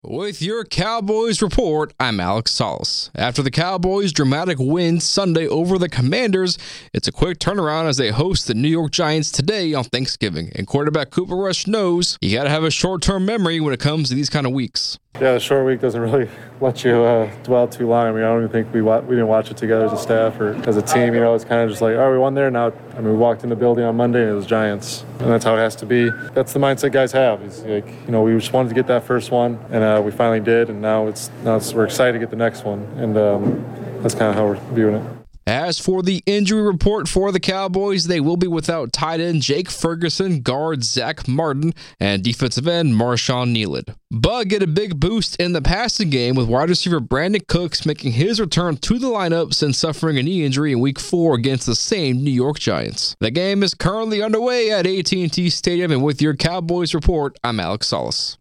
With your Cowboys report, I'm Alex Solis. After the Cowboys' dramatic win Sunday over the Commanders, it's a quick turnaround as they host the New York Giants today on Thanksgiving. And quarterback Cooper Rush knows you got to have a short-term memory when it comes to these kind of weeks. Yeah, the short week doesn't really let you dwell too long. I mean, I don't even think we didn't watch it together as a staff or as a team. You know, it's kind of just like, oh, we won there. Now, I mean, we walked in the building on Monday and it was Giants. And that's how it has to be. That's the mindset guys have. It's like, you know, we just wanted to get that first one, and we finally did. And now we're excited to get the next one. And that's kind of how we're viewing it. As for the injury report for the Cowboys, they will be without tight end Jake Ferguson, guard Zach Martin, and defensive end Marshawn Nealon. But get a big boost in the passing game with wide receiver Brandon Cooks making his return to the lineup since suffering a knee injury in Week 4 against the same New York Giants. The game is currently underway at AT&T Stadium, and with your Cowboys report, I'm Alex Solis.